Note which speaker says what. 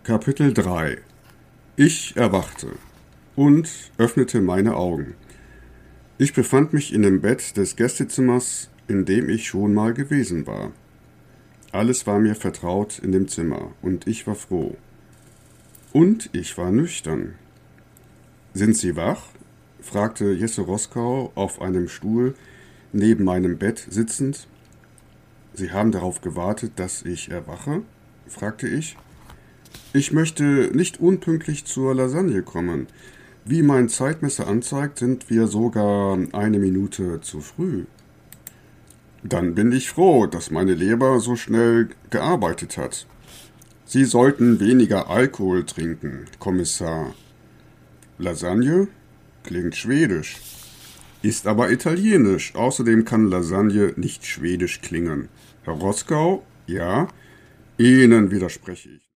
Speaker 1: Kapitel 3. Ich erwachte und öffnete meine Augen. Ich befand mich in dem Bett des Gästezimmers, in dem ich schon mal gewesen war. Alles war mir vertraut in dem Zimmer, und ich war froh. Und ich war nüchtern. »Sind Sie wach?« fragte Jesse Roskau auf einem Stuhl neben meinem Bett sitzend. »Sie haben darauf gewartet, dass ich erwache?« fragte ich. »Ich möchte nicht unpünktlich zur Lasagne kommen. Wie mein Zeitmesser anzeigt, sind wir sogar 1 Minute zu früh.« »Dann bin ich froh, dass meine Leber so schnell gearbeitet hat. Sie sollten weniger Alkohol trinken, Kommissar.« »Lasagne? Klingt schwedisch. Ist aber italienisch. Außerdem kann Lasagne nicht schwedisch klingen. Herr Roskau, ja? Ihnen widerspreche ich.«